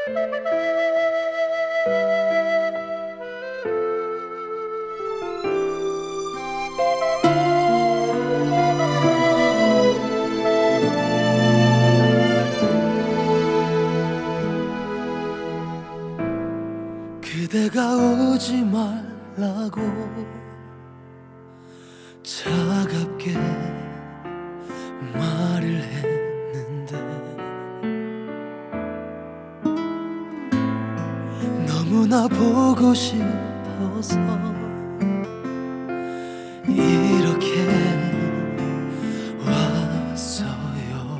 그대가 오지 말라고 차갑게 말을 했는데 너무나 보고 싶어서 이렇게 왔어요.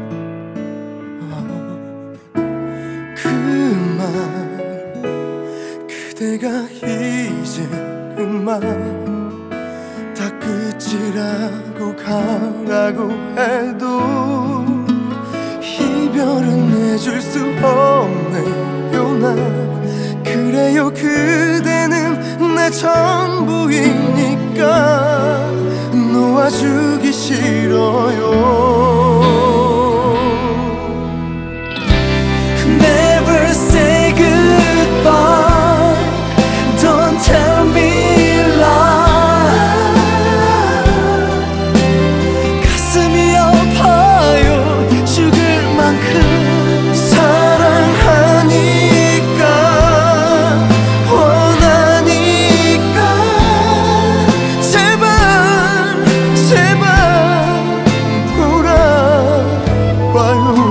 그만 그대가 이제 그만 다 끝이라고 가라고 해도 이별은 해줄 수 없네요. 나 그래요. 그대는 내 전부이니까 놓아주기 싫어요. Never say goodbye. Don't tell me lie. 가슴이 아파요. 죽을 만큼 사랑하니까 원하니까 제발 제발 돌아와요.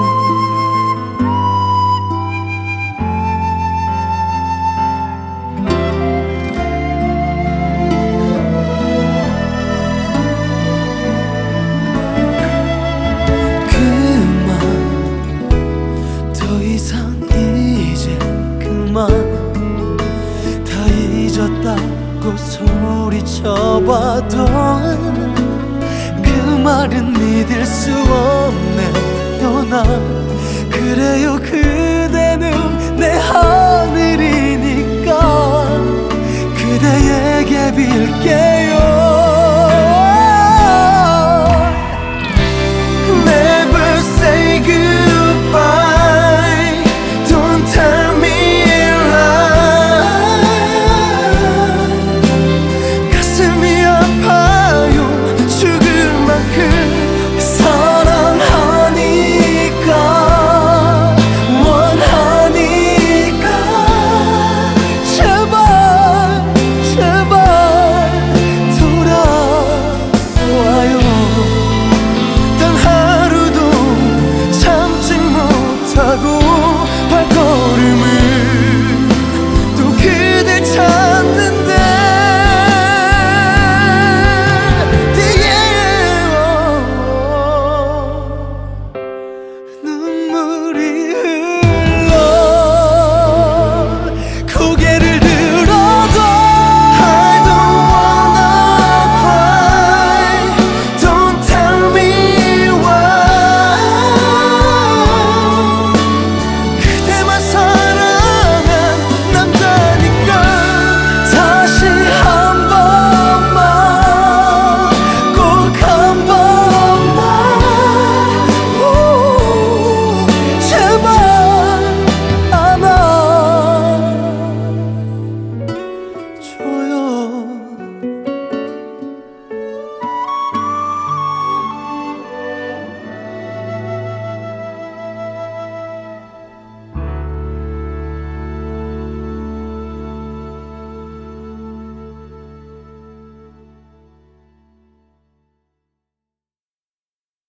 다 잊었다고 소리쳐봐도 그 말은 믿을 수 없네요. 나 그래요. 그대는 내 하늘이니까 그대에게 빌게요. Never say goodbye. Don't tell me 발걸음을 또 그댈 찾는데 눈물이